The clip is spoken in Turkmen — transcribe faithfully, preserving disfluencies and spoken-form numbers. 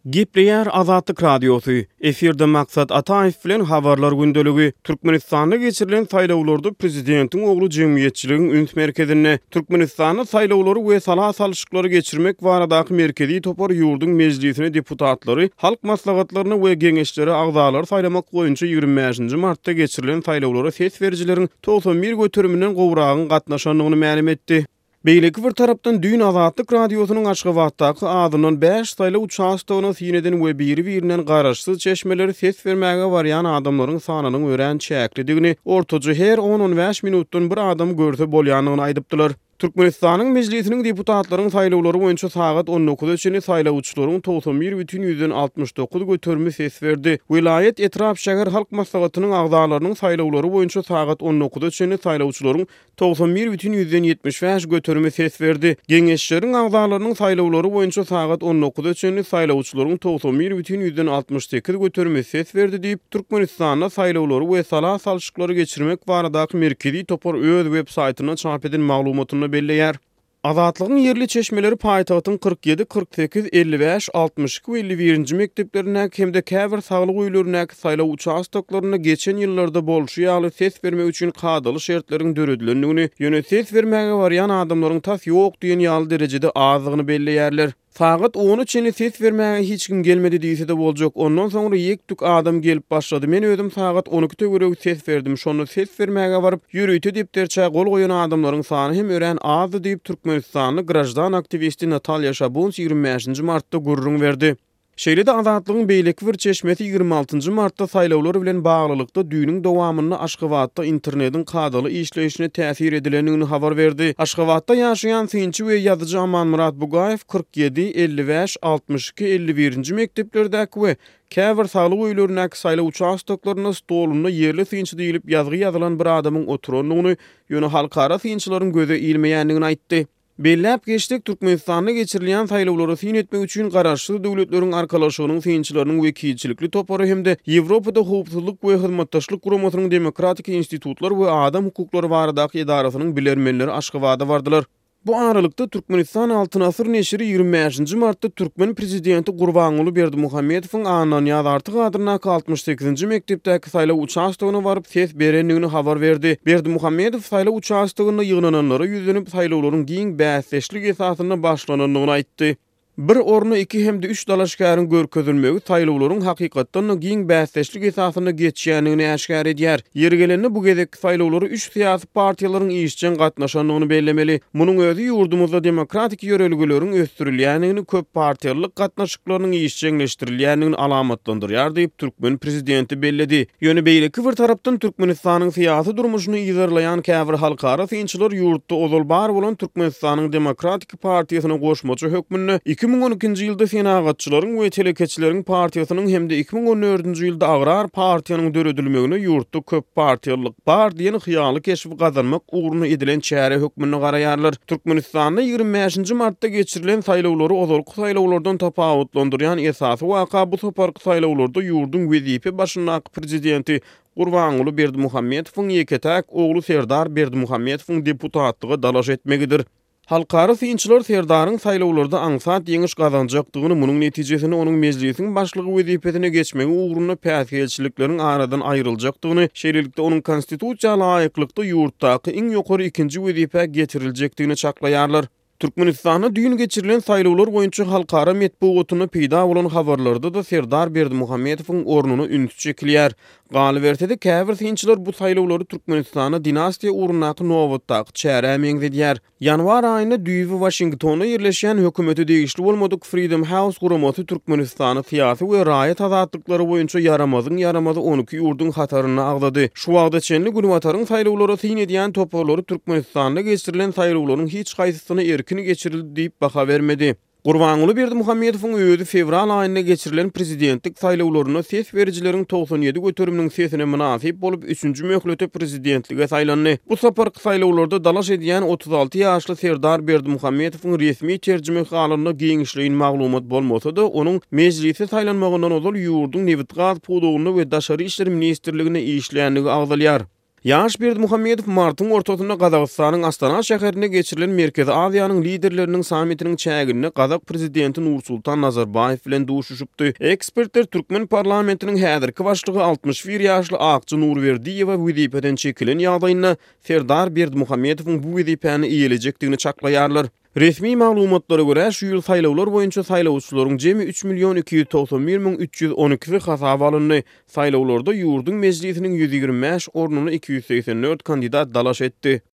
Gepleýär Azatlyk Radiosu. Eferde maksat Ataýew bilen habarlar gündöligi. Türkmenistanda geçirilen saýlawlarda prezidentiň oglu jemgyýetçiligiň üns merkezine Türkmenistanda saýlawlary we sala salşyklary geçirmek baradaky merkezi topar ýurduň mejlisine deputatlary, halk maslahatlaryny we geňeşleri agzalary saýlamak boýunça ýigrimä beşinji martda geçirilen saýlawlara ses berjileriň doksan bir göteriminden gowragyň gatnaşanlygyny ma'lum etdi. Beýleki bir tarapdan Düýün Azatlyk Radiosynyň Aşgabatdaky adynyň beş saýlaw uçaşdygyny sineden we biri-birinden garaşsyz çeşmeleri ses bermäge barýan adamlaryň sanynyň ören çäklidigini, ortaça her on on beş minutdan bir adam görse bolýanyny aýdypdylar. Türkmenistanyň mejlisiniň deputatlaryň saýlawlary boýunça sagat on dokuz üçini saýlawçylaryň doksan bir бүтүн ýüzden altmış dokuz göterme ses berdi. Vilayet etraf şäher halk maslahatynyň agzalarynyň saýlawlary boýunça sagat on dokuz üçini saýlawçylaryň doksan bir бүтүn ýüzden ýetmiş beş göterme ses berdi. Geňeşleriň agzalarynyň saýlawlary boýunça sagat on dokuz üçini saýlawçylaryň doksan bir бүтүn ýüzden altmış sekiz göterme ses berdi diýip Türkmenistanda saýlawlary we sala salşyklary geçirmek baradaky merkezi topar öz web saýtyna çap eden maglumatyny belleýär. Azatlygyň yerli çeşmeleri paýtagtyň kırk yedi, kırk sekiz, elli beş, altmış iki we elli birinji mekteplerine hemde käbir saglyk öýlerine saýlaw uçaşdyklaryna geçen ýyllarda bolşy ýaly ses bermek üçin kadaly şertleriň döredilendigini, ýöne ses bermäge barýan adamlaryň tas ýok diýen ýaly derejede azlygyny belleýärler. Sagat on üçini ses bermäge hiç kim gelmedi diýse de boljak. Ondan soňra ýek-tük adam gelip başlady. Men özüm sagat on ikide göreg ses berdim. Şonu ses bermäge baryp ýürüýte depterçe gol goýan adamlaryň sany hem ören azdy diýip Türkmenistanly grajdan aktivisti Natalya Şabuns ýigrimä beşinji martda gurrun berdi. Şeýle-de Azatlygyň beýleki bir çeşmesi ýigrimä altynjy martda saýlawlar bilen baglylykda düýnüň dowamyny Aşgabatda internetiň kadaly işleyişine täsir edilenini habar berdi. Aşgabatda ýaşaýan synçy we ýazyjy Amanmurat Bugaýew kırk yedi, elli beş, altmış iki, elli birinji mekteplerdäki we käbir saglyk öýlerine saýlaw uçaşdyklaryna stoluny yerli synçy diýilip ýazgy ýazylan bir adamyň oturanlygyny, ýöne halkara synçylaryň göze ilmeýändigini aýtdy. Belläp geçdik Türkmenistanda geçirilen saýlawlary syn etmek üçin garaşly döwletleriň arkalaşygynyň synçylarynyň wekilçilikli topary hemde Ýewropada howpsuzlyk we hyzmatdaşlyk guramatynyň demokratik institutlar we adam hukuklary baradaky edarasynyň bilermenleri Aşgabada bardylar. Bu aralykda Türkmenistan Altyn Asyr neşri ýigrimä beşinji martda Türkmen prezidenti Gurbanuly Berdimuhammedowyň anyny ýazartyk adyna altmış sekizinji mektepdäki saýlaw uçaşdygyna baryp ses berenligini habar berdi. Berdimuhammedow saýlaw uçaşdygyna ýygnananlara ýüzlenip saýlawlaryň giň bäsleşlik esasyna başlananyny aýtdy. Bir orna iki hemde üç dalaşkaryň görkezilmegi saýlawlaryň hakykatdan giň bäsleşlik esasyna geçýändigini äşkär edýär. Ýergelende bu gezek saýlawlary üç syýasy partiýalaryň işçen gatnaşanlygyny bellemeli. Munyň özü ýurdumyzda demokratik ýörelgileriň ösdürilýändigini, köp partiýalyk gatnaşyklaryň işçenleşdirilýändigini alamatlandyrýar diýip Türkmen prezidenti belledi. Ýöne beýleki bir tarapdan Türkmenistanyň syýasy durmuşyny ýygyrlaýan käbir halkara synçylar ýurtda ozal bar bolan Türkmenistanyň demokratik partiýasyna goşmaçy hökmünde iki bin on ikinji ýylda senagatçylaryň we telekeçileriň partiýasynyň hemde iki bin on dördünji ýylda agrar partiýanyň döredilmegine ýurtda köp partiýalyk bar diýen hyýaly keşif gazanmak ugruna edilen çäre hökmüni garaýarlar. Türkmenistanda ýigrimä beşinji martda geçirilen saýlawlary ozalky saýlawlardan tapawutlandyrýan esasy waka bu toparky saýlawlarda ýurduň wezipe başyndaky prezidenti Gurbanuly Berdimuhammedowyň ýeketäk oglu Serdar Berdimuhammedowyň deputatlygy dalaş etmegidir. Halkara synçylar Serdaryň saýlawlarda aňsat ýeňiş gazanjakdygyny, munyň netijesini onuň mejlisiň başlygy wezipetine geçmegi ugruna päsgelçilikleriň aradan aýryljakdygyny, şeýlelikde onuň konstitusiýal laýyklykda ýurtdaky iň ýokary ikinji wezipe getiriljekdigini çaklaýarlar. Türkmenistanda düýün geçirilen saýlawlar boýunça halkara medeniýetine peýda bolan habarlarda da Serdar Berdimuhammedowyň ornuny ünsüz çekilýär. Galy bertede käbir synçylar bu saýlawlary Türkmenistana dinastiýa urunaky nowatdaky çäre meňzedýär. Ýanwar aýynda düýbi Washingtonda ýerleşýän hökümeti degişli bolmadyk Freedom House guramaty Türkmenistany syýasy we raýat azatlykları boýunça yaramazyň yaramazy on iki ýurdun hataryna agdady. Şu wagtda çenli guramatyň saýlawlary syn edýän toparlary Türkmenistanda geçirilen saýlawlaryň hiç gaýsysyna erkini geçirildi diýip baha bermedi. Gurbanuly Berdimuhammedowyň özü fevral aýynda geçirilen prezidentlik saýlawlaryna ses berjileriň doksan yedi göteriminiň sesine münasip bolup üçünji möhlete prezidentlige saýlandy. Bu saparky saýlawlarda dalaş edýän otuz alty ýaşly Serdar Berdimuhammedowyň resmi terjime halyna giňişleýin maglumat bolmasa-da, onuň mejlise saýlanmagyndan ozal ýurduň Newitgaz pudugyny we daşary işler ministrligine işleýändigi agdalýar. Ýaş Berdimuhammedow martyň ortasynda Gazagystanyň Astana şäherine geçirilen Merkezi Aziýanyň liderleriniň samitiniň çägini Gazak prezidenti Nursultan Nazarbayew bilen duşuşupdy. Ekspertler türkmen parlamentiniň häzirki başlygy altmış bir ýaşly Akçy Nurberdiýewe wezipeden çekilen ýagdaýynda Serdar Berdimuhammedowyň bu wezipäni iýelejekdigini çaklaýarlar. Resmi maglumatlara görä şu ýyl saýlawlar boýunça saýlawçylaryň jemi üç milyon iki ýüz togson bir miň üç ýüz on iki hasap alyndy. Saýlawlarda ýurdun mejlisiniň ýüz ýigirmi beş ornuny iki ýüz seksen dört kandidat dalaş etdi.